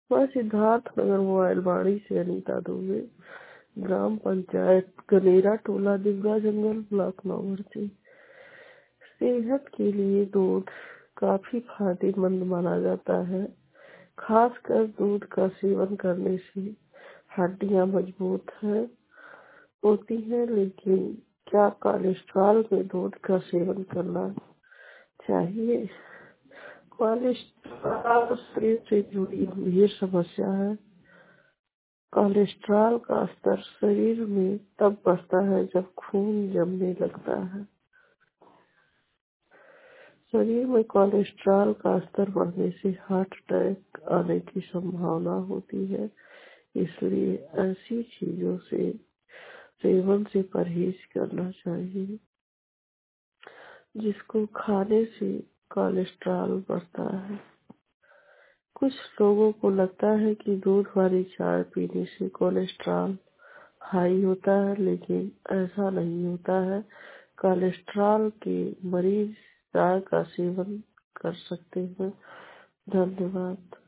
मैं सिद्धार्थ नगर मोबाइल बाड़ी से अनीता दुबे, ग्राम पंचायत गनेरा, टोला दिवरा जंगल, ब्लॉक नौवर्ची। सेहत के लिए दूध काफी फायदेमंद माना जाता है। खासकर दूध का सेवन करने से हड्डियां मजबूत होती हैं। लेकिन क्या कोलेस्ट्रॉल में दूध का सेवन करना चाहिए? कोलेस्ट्रॉल शरीर से जुड़ी गंभीर समस्या है। कोलेस्ट्रॉल का स्तर शरीर में तब बढ़ता है जब खून जमने लगता है। शरीर में कोलेस्ट्रॉल का स्तर बढ़ने से हार्ट अटैक आने की संभावना होती है। इसलिए ऐसी चीजों से सेवन से परहेज करना चाहिए जिसको खाने से कोलेस्ट्रॉल बढ़ता है। कुछ लोगों को लगता है कि दूध वाली चाय पीने से कोलेस्ट्रॉल हाई होता है, लेकिन ऐसा नहीं होता है। कोलेस्ट्रॉल के मरीज चाय का सेवन कर सकते हैं। धन्यवाद।